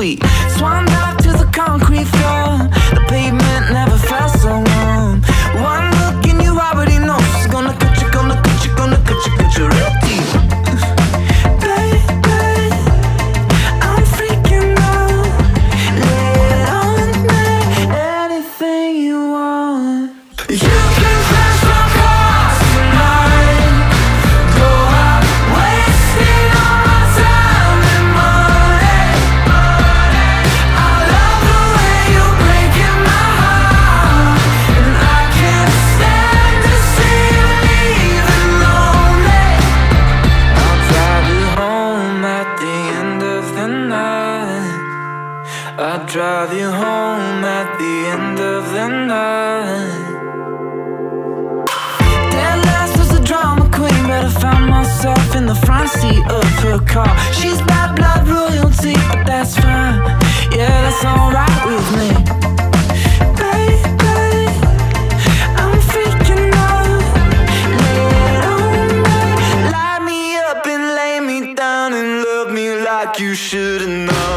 feet. Swan dive to the concrete floor. The pavement never felt so warm. One look and you already know she's gonna cut you, gonna cut you, gonna cut you, cut you real deep. Baby, I'm freaking out. Lay it on me, anything you want. You can crash my car tonight. Go out wasting all my time and money. I love the way you're breaking my heart, and I can't stand to see you leaving lonely. I'll drive you home at the end of the night. I'll drive you home at the end of the night. Dead last was a drama queen, but I found myself in the front seat of her car. She's bad blood royalty, but that's fine. Yeah, that's alright with me. Baby, I'm freaking out. Lay it on me, light me up and lay me down and love me like you should've known.